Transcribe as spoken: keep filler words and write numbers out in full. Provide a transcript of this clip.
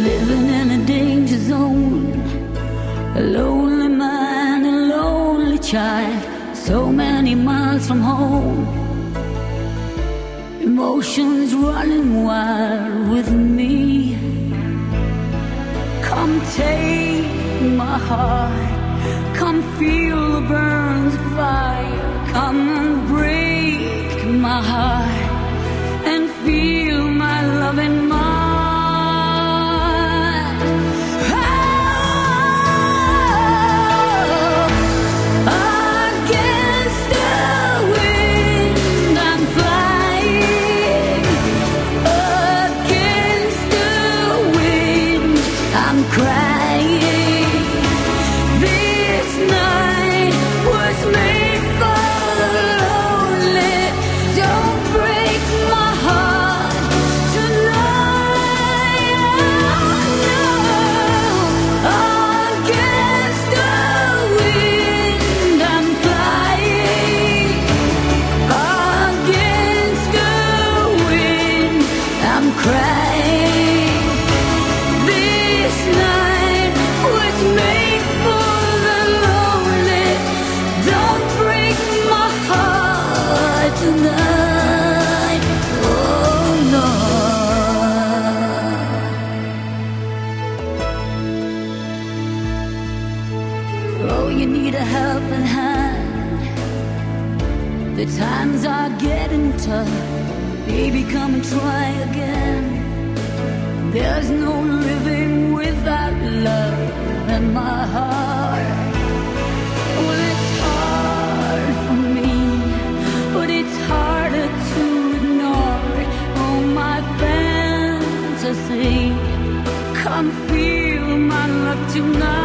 living in a danger zone, a lonely man, a lonely child, so many miles from home. Emotions running wild with me. Come take my heart, come feel the burns of fire. Come and break my heart and feel my loving mind. The times are getting tough, baby, come and try again. There's no living without love in my heart. Well, it's hard for me, but it's harder to ignore it. Oh, my fantasy, come feel my love tonight.